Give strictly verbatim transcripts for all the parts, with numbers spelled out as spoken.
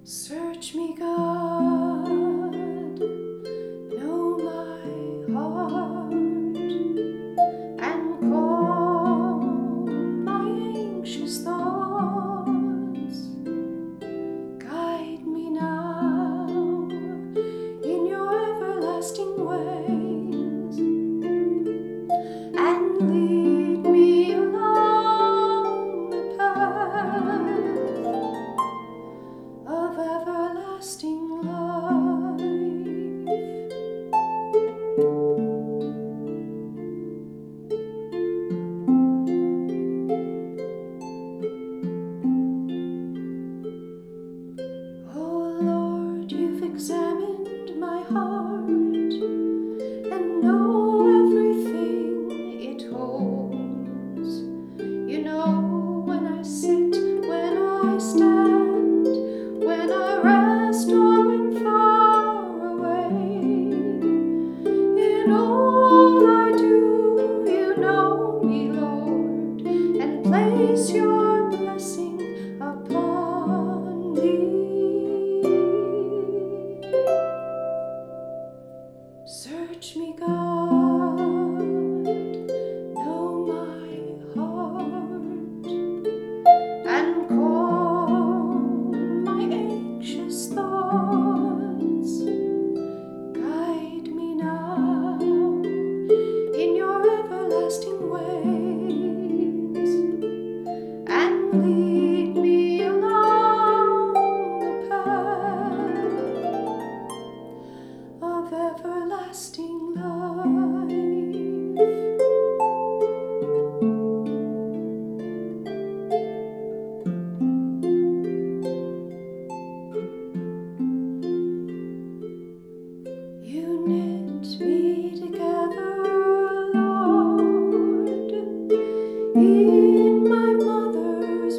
Search me, God, know my heart, and calm my anxious thoughts. Guide me now in your everlasting ways, and lead me along the path of everlasting life. Oh Lord, you've examined my heart and know everything it holds. You know when I sit, when I stand, when I rest or am far away. In all I do, you know me, Lord, and place your blessing upon me. Search me, God, know my heart, and calm my anxious thoughts. Guide me now in your everlasting ways, and lead me along the path of everlasting life. You knit me together, Lord, in my mother's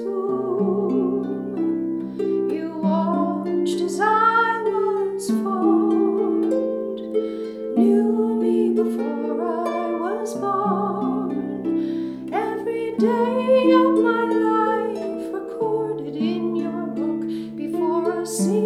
womb. You watched as I was formed, knew me before I was born. Every day of my life recorded in your book before a single